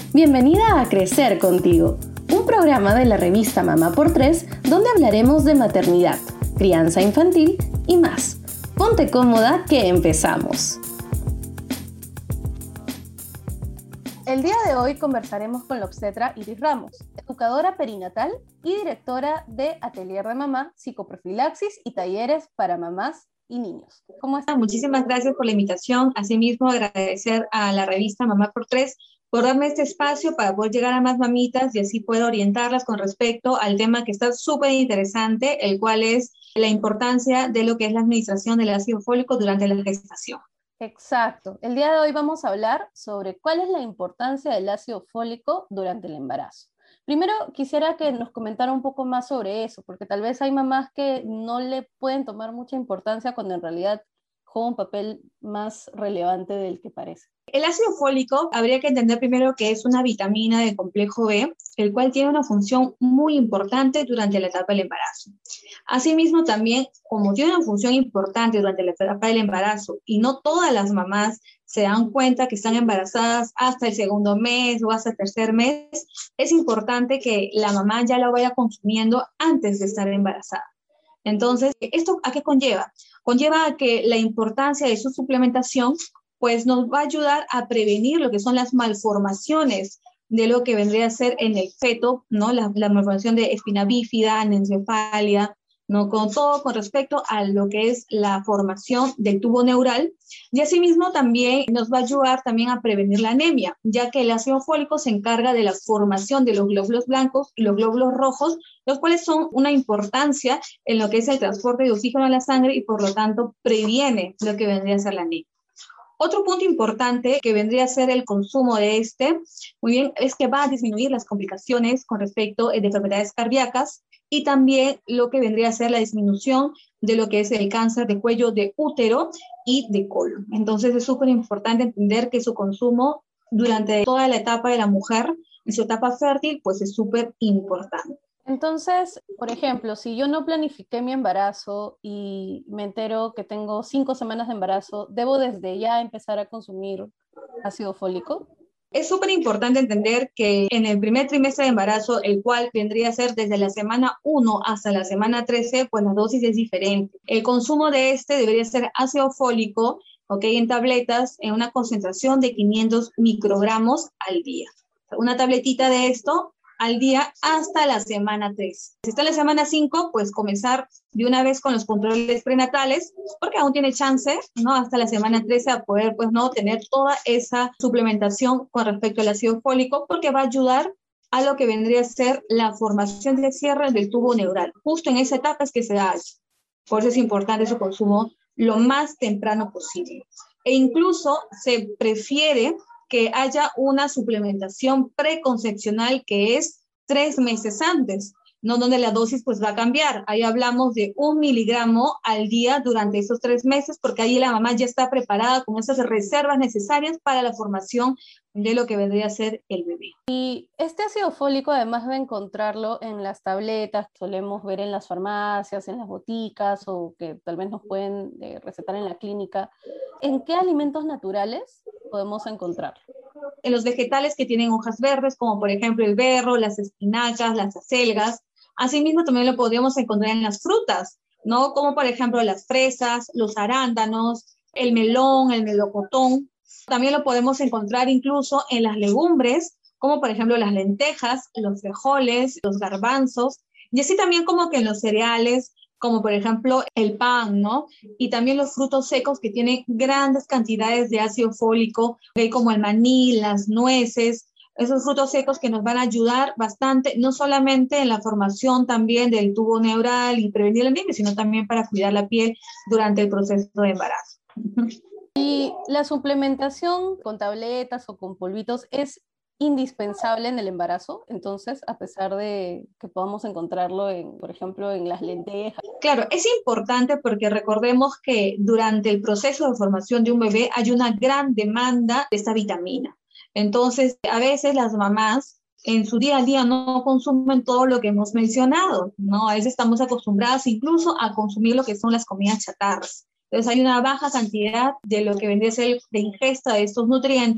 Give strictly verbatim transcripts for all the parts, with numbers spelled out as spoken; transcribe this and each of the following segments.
Bienvenida a Crecer Contigo, un programa de la revista Mamá por Tres, donde hablaremos de maternidad, crianza infantil y más. Ponte cómoda que empezamos. El día de hoy conversaremos con la obstetra Iris Ramos, educadora perinatal y directora de Atelier de Mamá, psicoprofilaxis y talleres para mamás y niños. ¿Cómo estás? Muchísimas gracias por la invitación. Asimismo, agradecer a la revista Mamá por Tres por darme este espacio para poder llegar a más mamitas y así puedo orientarlas con respecto al tema que está súper interesante, el cual es la importancia de lo que es la administración del ácido fólico durante la gestación. Exacto. El día de hoy vamos a hablar sobre cuál es la importancia del ácido fólico durante el embarazo. Primero, quisiera que nos comentara un poco más sobre eso, porque tal vez hay mamás que no le pueden tomar mucha importancia cuando en realidad juega un papel más relevante del que parece. El ácido fólico habría que entender primero que es una vitamina del complejo B, el cual tiene una función muy importante durante la etapa del embarazo. Asimismo, también, como tiene una función importante durante la etapa del embarazo y no todas las mamás se dan cuenta que están embarazadas hasta el segundo mes o hasta el tercer mes, es importante que la mamá ya lo vaya consumiendo antes de estar embarazada. Entonces, ¿esto a qué conlleva? Conlleva a que la importancia de su suplementación pues nos va a ayudar a prevenir lo que son las malformaciones de lo que vendría a ser en el feto, ¿no? La, la malformación de espina bífida, anencefalia, ¿no? Con todo con respecto a lo que es la formación del tubo neural. Y asimismo también nos va a ayudar también a prevenir la anemia, ya que el ácido fólico se encarga de la formación de los glóbulos blancos y los glóbulos rojos, los cuales son una importancia en lo que es el transporte de oxígeno a la sangre y por lo tanto previene lo que vendría a ser la anemia. Otro punto importante que vendría a ser el consumo de este, muy bien, es que va a disminuir las complicaciones con respecto de enfermedades cardíacas y también lo que vendría a ser la disminución de lo que es el cáncer de cuello de útero y de colon. Entonces es súper importante entender que su consumo durante toda la etapa de la mujer, en su etapa fértil, pues es súper importante. Entonces, por ejemplo, si yo no planifiqué mi embarazo y me entero que tengo cinco semanas de embarazo, ¿debo desde ya empezar a consumir ácido fólico? Es súper importante entender que en el primer trimestre de embarazo, el cual vendría a ser desde la semana uno hasta la semana trece, pues la dosis es diferente. El consumo de este debería ser ácido fólico, ¿ok? En tabletas, en una concentración de quinientos microgramos al día. Una tabletita de esto al día hasta la semana tres. Si está en la semana cinco, pues comenzar de una vez con los controles prenatales, porque aún tiene chance, ¿no? Hasta la semana trece a poder, pues, no tener toda esa suplementación con respecto al ácido fólico, porque va a ayudar a lo que vendría a ser la formación de cierre del tubo neural. Justo en esa etapa es que se da. Por eso es importante su consumo lo más temprano posible. E incluso se prefiere que haya una suplementación preconcepcional que es tres meses antes, no donde la dosis pues va a cambiar. Ahí hablamos de un miligramo al día durante esos tres meses, porque ahí la mamá ya está preparada con esas reservas necesarias para la formación de lo que vendría a ser el bebé. Y este ácido fólico, además de encontrarlo en las tabletas que solemos ver en las farmacias, en las boticas, o que tal vez nos pueden eh, recetar en la clínica, ¿en qué alimentos naturales podemos encontrarlo? En los vegetales que tienen hojas verdes, como por ejemplo el berro, las espinacas, las acelgas. Asimismo también lo podríamos encontrar en las frutas, ¿no? Como por ejemplo las fresas, los arándanos, el melón, el melocotón. También lo podemos encontrar incluso en las legumbres, como por ejemplo las lentejas, los frijoles, los garbanzos, y así también como que en los cereales, como por ejemplo el pan, ¿no? Y también los frutos secos que tienen grandes cantidades de ácido fólico, ¿okay? Como el maní, las nueces, esos frutos secos que nos van a ayudar bastante, no solamente en la formación también del tubo neural y prevenir la anemia, sino también para cuidar la piel durante el proceso de embarazo. Y la suplementación con tabletas o con polvitos es indispensable en el embarazo, entonces, a pesar de que podamos encontrarlo, en, por ejemplo, en las lentejas. Claro, es importante porque recordemos que durante el proceso de formación de un bebé hay una gran demanda de esta vitamina. Entonces, a veces las mamás en su día a día no consumen todo lo que hemos mencionado, ¿no? A veces estamos acostumbradas incluso a consumir lo que son las comidas chatarras. Entonces hay una baja cantidad de lo que vendría a ser de ingesta de estos nutrientes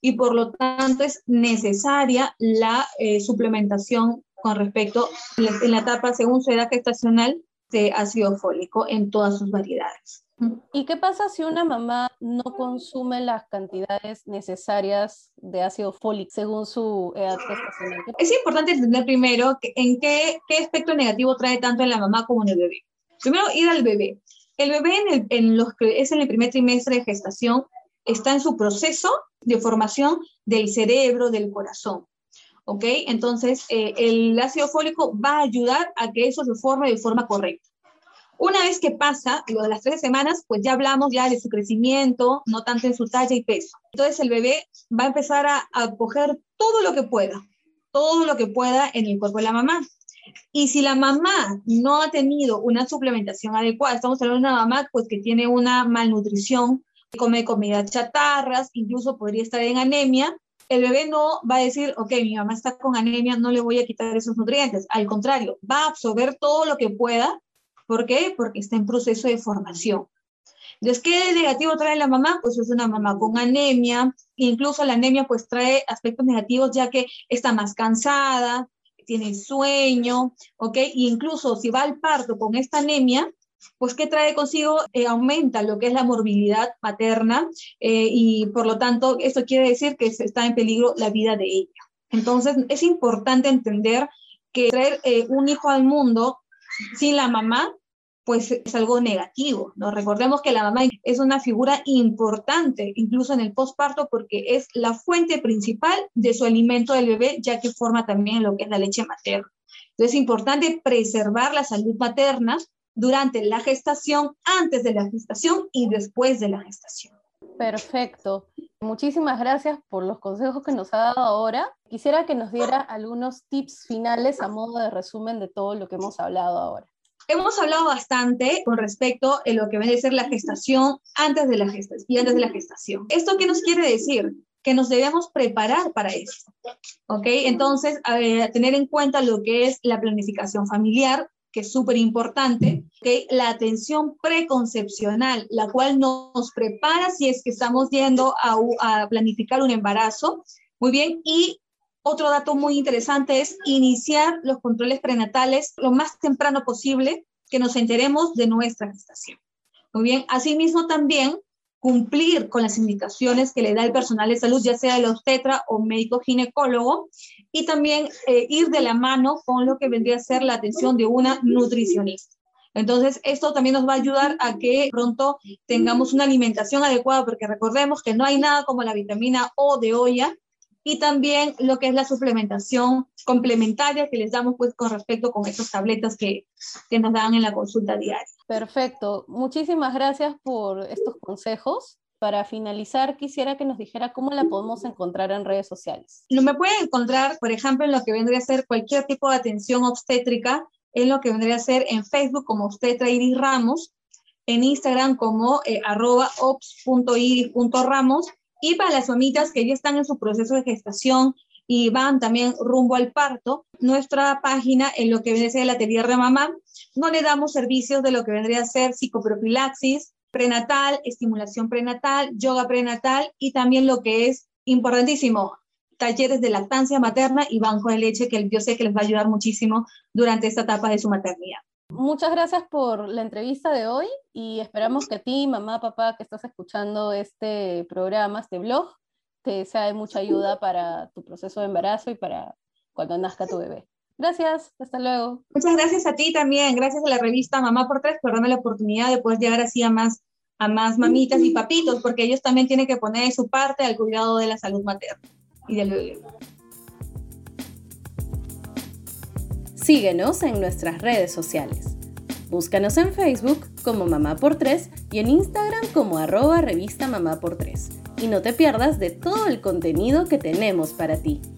y por lo tanto es necesaria la eh, suplementación con respecto en la, en la etapa según su edad gestacional de ácido fólico en todas sus variedades. ¿Y qué pasa si una mamá no consume las cantidades necesarias de ácido fólico según su edad gestacional? Es importante entender primero que, en qué, qué aspecto negativo trae tanto en la mamá como en el bebé. Primero, ir al bebé. El bebé en el, en los que es en el primer trimestre de gestación está en su proceso de formación del cerebro, del corazón. ¿Ok? Entonces, eh, el ácido fólico va a ayudar a que eso se forme de forma correcta. Una vez que pasa lo de las tres semanas, pues ya hablamos ya de su crecimiento, no tanto en su talla y peso. Entonces el bebé va a empezar a, a coger todo lo que pueda, todo lo que pueda en el cuerpo de la mamá. Y si la mamá no ha tenido una suplementación adecuada, estamos hablando de una mamá pues que tiene una malnutrición, come comidas chatarras, incluso podría estar en anemia, el bebé no va a decir, ok, mi mamá está con anemia, no le voy a quitar esos nutrientes. Al contrario, va a absorber todo lo que pueda. ¿Por qué? Porque está en proceso de formación. Entonces, ¿qué negativo trae la mamá? Pues es una mamá con anemia, incluso la anemia pues trae aspectos negativos ya que está más cansada, tiene sueño, ¿ok? Y incluso si va al parto con esta anemia, pues ¿qué trae consigo? Eh, aumenta lo que es la morbilidad materna eh, y por lo tanto esto quiere decir que está en peligro la vida de ella. Entonces, es importante entender que traer eh, un hijo al mundo sin la mamá, pues es algo negativo, ¿no? Recordemos que la mamá es una figura importante, incluso en el posparto, porque es la fuente principal de su alimento del bebé, ya que forma también lo que es la leche materna. Entonces es importante preservar la salud materna durante la gestación, antes de la gestación y después de la gestación. Perfecto. Muchísimas gracias por los consejos que nos ha dado ahora. Quisiera que nos diera algunos tips finales a modo de resumen de todo lo que hemos hablado ahora. Hemos hablado bastante con respecto a lo que viene a ser la gestación antes de la gestación y antes de la gestación. ¿Esto qué nos quiere decir? Que nos debemos preparar para esto. ¿Ok? Entonces, a tener en cuenta lo que es la planificación familiar, que es súper importante, ¿okay? La atención preconcepcional, la cual nos prepara si es que estamos yendo a, a planificar un embarazo. Muy bien, y otro dato muy interesante es iniciar los controles prenatales lo más temprano posible, que nos enteremos de nuestra gestación. Muy bien, asimismo también cumplir con las indicaciones que le da el personal de salud, ya sea el obstetra o médico ginecólogo, y también eh, ir de la mano con lo que vendría a ser la atención de una nutricionista. Entonces, esto también nos va a ayudar a que pronto tengamos una alimentación adecuada, porque recordemos que no hay nada como la vitamina O de olla, y también lo que es la suplementación complementaria que les damos pues con respecto con estas tabletas que, que nos dan en la consulta diaria. Perfecto. Muchísimas gracias por estos consejos. Para finalizar, quisiera que nos dijera cómo la podemos encontrar en redes sociales. Lo me pueden encontrar, por ejemplo, en lo que vendría a ser cualquier tipo de atención obstétrica, en lo que vendría a ser en Facebook como obstetra Iris Ramos, en Instagram como eh, arroba ops punto iris punto ramos, y para las mamitas que ya están en su proceso de gestación y van también rumbo al parto, nuestra página en lo que vendría a ser el atelier de mamá, donde damos servicios de lo que vendría a ser psicoprofilaxis, prenatal, estimulación prenatal, yoga prenatal y también lo que es importantísimo, talleres de lactancia materna y banco de leche, que yo sé que les va a ayudar muchísimo durante esta etapa de su maternidad. Muchas gracias por la entrevista de hoy y esperamos que a ti, mamá, papá, que estás escuchando este programa, este blog, te sea de mucha ayuda para tu proceso de embarazo y para cuando nazca tu bebé. Gracias, hasta luego. Muchas gracias a ti también, gracias a la revista Mamá por Tres por darme la oportunidad de poder llegar así a más, a más mamitas y papitos, porque ellos también tienen que poner su parte al cuidado de la salud materna y del bebé. Síguenos en nuestras redes sociales. Búscanos en Facebook como Mamá por Tres y en Instagram como arroba revista Mamá por Tres. Y no te pierdas de todo el contenido que tenemos para ti.